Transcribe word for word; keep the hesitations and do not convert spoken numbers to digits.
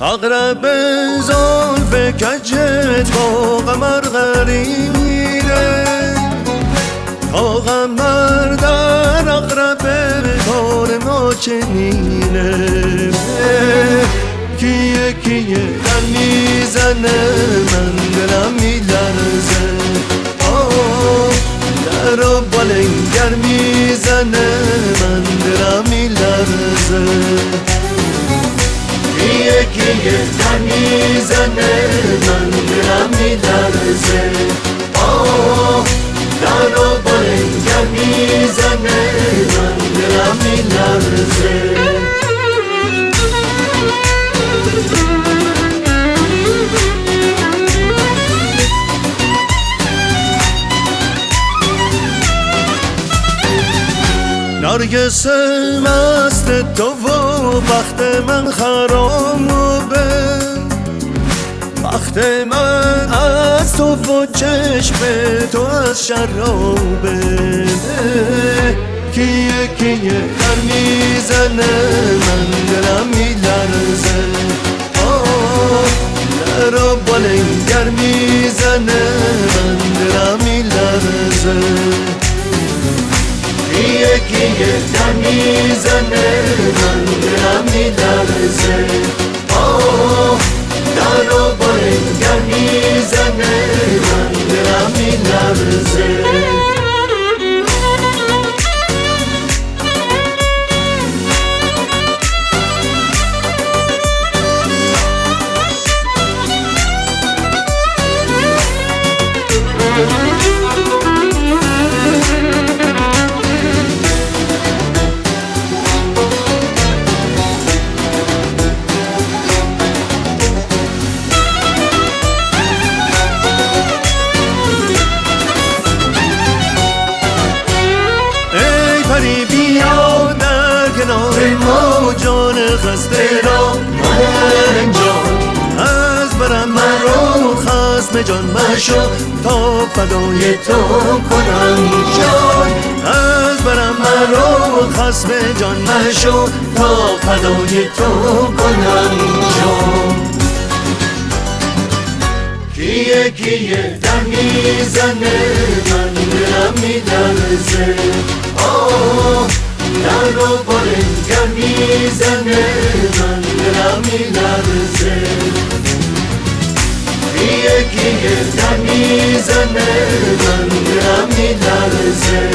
اقرب زلف کجت با قمر غریره، تا قمر در اقرب کار ما چنینه. کیه کیه در میزنه من دلم میلرزه، در و بالنگر میزنه من دلم میلرزه. کیه کیه در میزنه من دلم میلرزه، در و بالنگر میزنه من دلم میلرزه. نرگس مست تو و بخت من خرابه، بخت من از تو و چشم تو از شرابه. کیه کیه در میزنه من دلم میلرزه، در و بالنگر میزنه من دلم میلرزه. کیه کیه در میزنه من دلم میلرزه، در و بالنگر میزنه من دلم میلرزه. بیا در کنار ما جان خسته را من جان، از برم من رو خصم جان مشو تا فدای تو کنم جان. از برم من رو خصم جان مشو تا فدای تو کنم جان. کیه کیه در میزنه من دلم میلرزه، در و بالنگر میزنه من دلم میلرزه. کیه کیه در میزنه من دلم میلرزه،